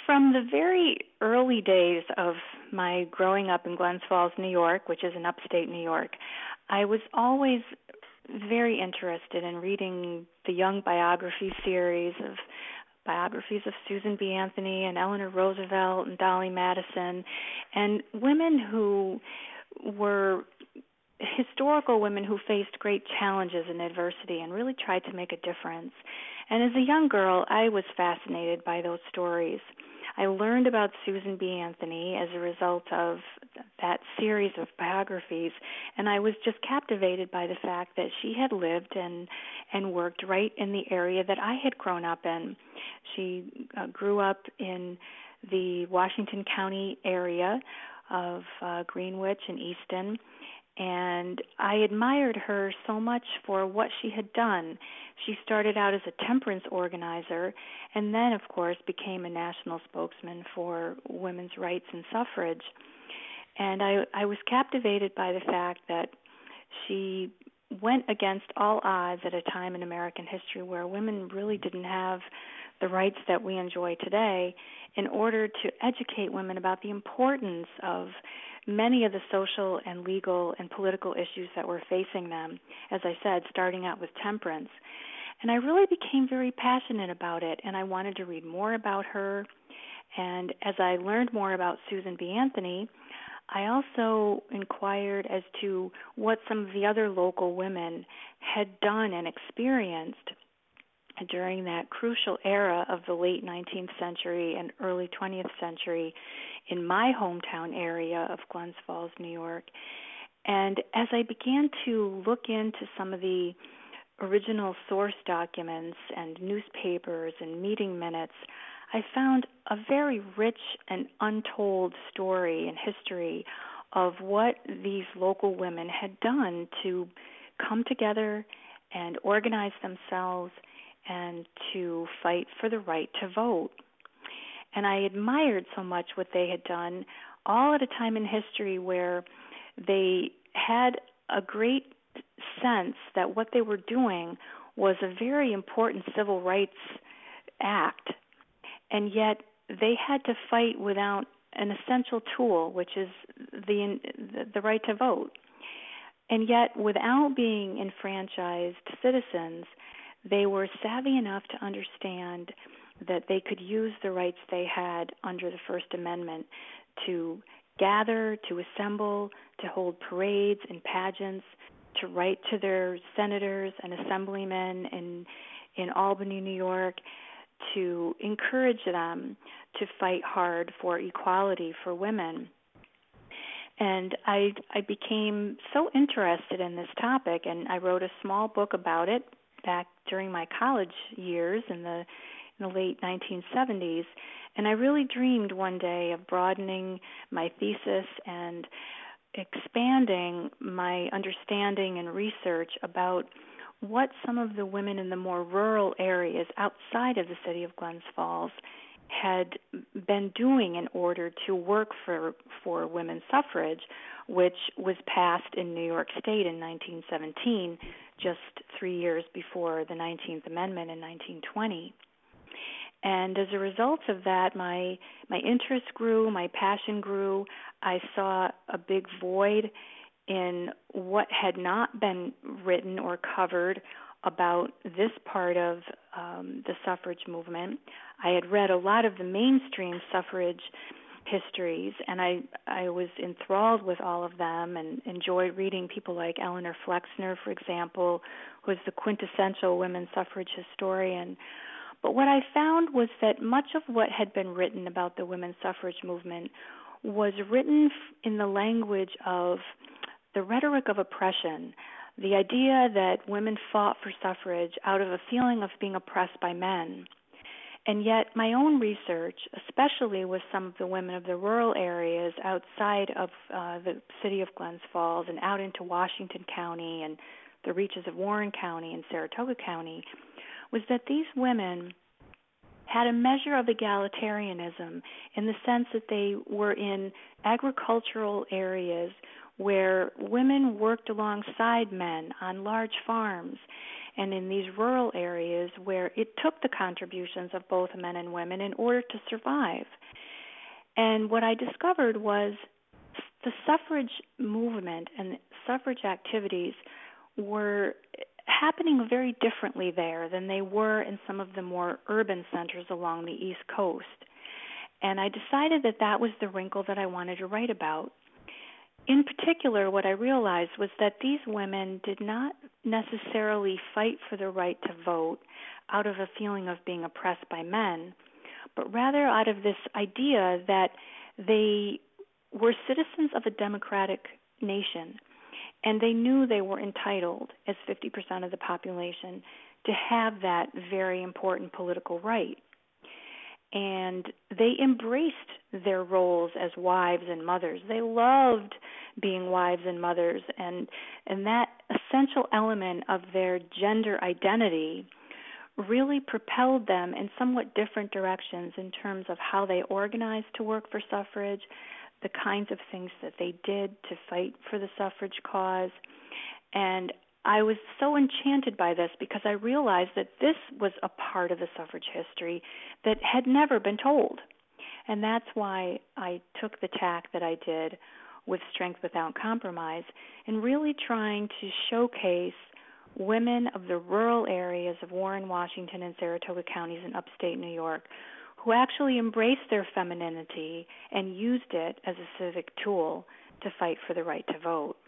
From the very early days of my growing up in Glens Falls, New York, which is in upstate New York, I was always very interested in reading the young biography series of biographies of Susan B. Anthony and Eleanor Roosevelt and Dolly Madison, and women who were historical women who faced great challenges and adversity and really tried to make a difference. And as a young girl, I was fascinated by those stories. I learned about Susan B. Anthony as a result of that series of biographies, and I was just captivated by the fact that she had lived and worked right in the area that I had grown up in. She grew up in the Washington County area of Greenwich and Easton, and I admired her so much for what she had done. She started out as a temperance organizer and then, of course, became a national spokesman for women's rights and suffrage. And I was captivated by the fact that she went against all odds at a time in American history where women really didn't have the rights that we enjoy today, in order to educate women about the importance of many of the social and legal and political issues that were facing them, as I said, starting out with temperance. And I really became very passionate about it, and I wanted to read more about her. And as I learned more about Susan B. Anthony, I also inquired as to what some of the other local women had done and experienced during that crucial era of the late 19th century and early 20th century in my hometown area of Glens Falls, New York. And as I began to look into some of the original source documents and newspapers and meeting minutes, I found a very rich and untold story and history of what these local women had done to come together and organize themselves and to fight for the right to vote. And I admired so much what they had done, all at a time in history where they had a great sense that what they were doing was a very important civil rights act, and yet they had to fight without an essential tool, which is the right to vote. And yet, without being enfranchised citizens, they were savvy enough to understand that they could use the rights they had under the First Amendment to gather, to assemble, to hold parades and pageants, to write to their senators and assemblymen in Albany, New York, to encourage them to fight hard for equality for women. And I became so interested in this topic, and I wrote a small book about it back during my college years in the late 1970s. And I really dreamed one day of broadening my thesis and expanding my understanding and research about what some of the women in the more rural areas outside of the city of Glens Falls had been doing in order to work for women's suffrage, which was passed in New York State in 1917, just 3 years before the 19th Amendment in 1920. And as a result of that, my interest grew, my passion grew. I saw a big void in what had not been written or covered about this part of the suffrage movement. I had read a lot of the mainstream suffrage histories, and I was enthralled with all of them and enjoyed reading people like Eleanor Flexner, for example, who is the quintessential women's suffrage historian. But what I found was that much of what had been written about the women's suffrage movement was written in the language of the rhetoric of oppression, the idea that women fought for suffrage out of a feeling of being oppressed by men. And yet my own research, especially with some of the women of the rural areas outside of the city of Glens Falls and out into Washington County and the reaches of Warren County and Saratoga County, was that these women had a measure of egalitarianism in the sense that they were in agricultural areas where women worked alongside men on large farms. and in these rural areas where it took the contributions of both men and women in order to survive. And what I discovered was the suffrage movement and suffrage activities were happening very differently there than they were in some of the more urban centers along the East Coast. And I decided that that was the wrinkle that I wanted to write about. In particular, what I realized was that these women did not necessarily fight for the right to vote out of a feeling of being oppressed by men, but rather out of this idea that they were citizens of a democratic nation, and they knew they were entitled, as 50% of the population, to have that very important political right. And they embraced their roles as wives and mothers. They loved being wives and mothers, and that essential element of their gender identity really propelled them in somewhat different directions in terms of how they organized to work for suffrage, the kinds of things that they did to fight for the suffrage cause. And I was so enchanted by this because I realized that this was a part of the suffrage history that had never been told. And that's why I took the tack that I did with Strength Without Compromise, and really trying to showcase women of the rural areas of Warren, Washington, and Saratoga counties in upstate New York who actually embraced their femininity and used it as a civic tool to fight for the right to vote.